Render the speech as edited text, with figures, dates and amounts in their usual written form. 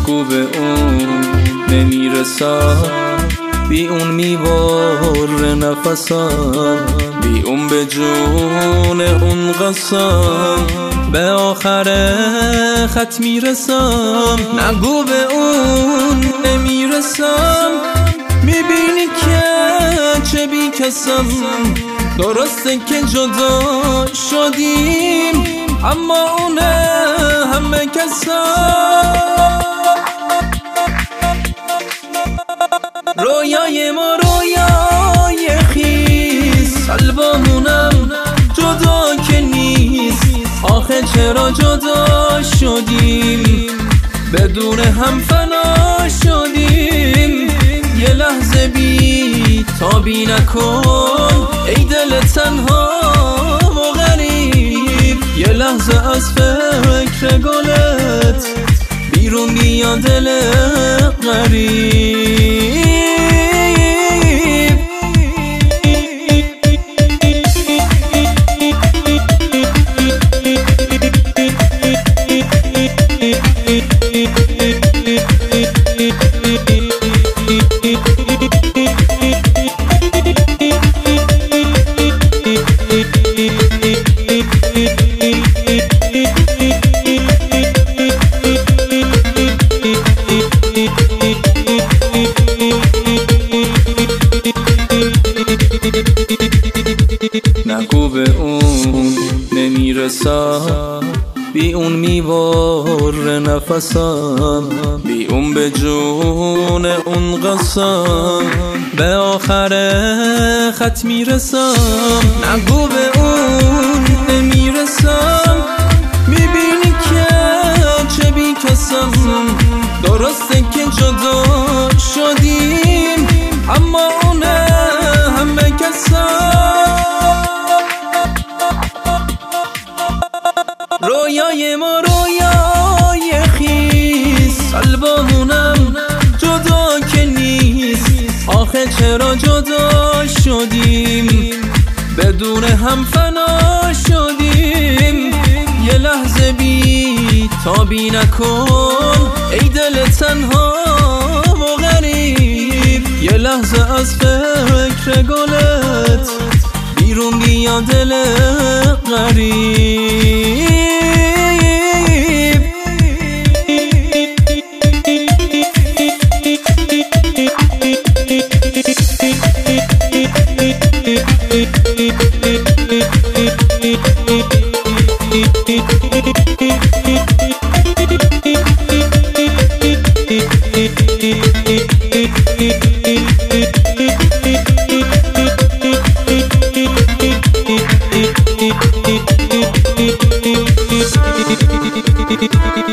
نگو به اون نمیرسم، بی اون میباره نفسم، بی اون به جون اون قسم به آخر خط میرسم. نگو به اون نمیرسم، میبینی که چه بی کسم. درسته که جدا شدیم اما اونه همه کسم. رویای ما رویای خیس، قلبمونم جدا که نیست. آخه چرا جدا شدیم، بدون هم فنا شدیم. یه لحظه بی تابی نکن ای دل تنها و غریب. یه لحظه از فکر گلت بیرون بیا دل غریب. نگو به اون نمیرسم، بی اون میباره نفسم، بی اون به جون اون قسم به آخر خط میرسم. نگو به اون نمیرسم، میبینی که چه بی کسم. درسته که جدا شدیم اما اونه همه کسم. رویای ما رویای خیس، قلبمونم جدا که نیست. آخه چرا جدا شدیم، بدون هم فنا شدیم. یه لحظه بی تابی نکن ای دل تنها و غریب. یه لحظه از فکر گلت بیرون بیا دل غریب. Thank you.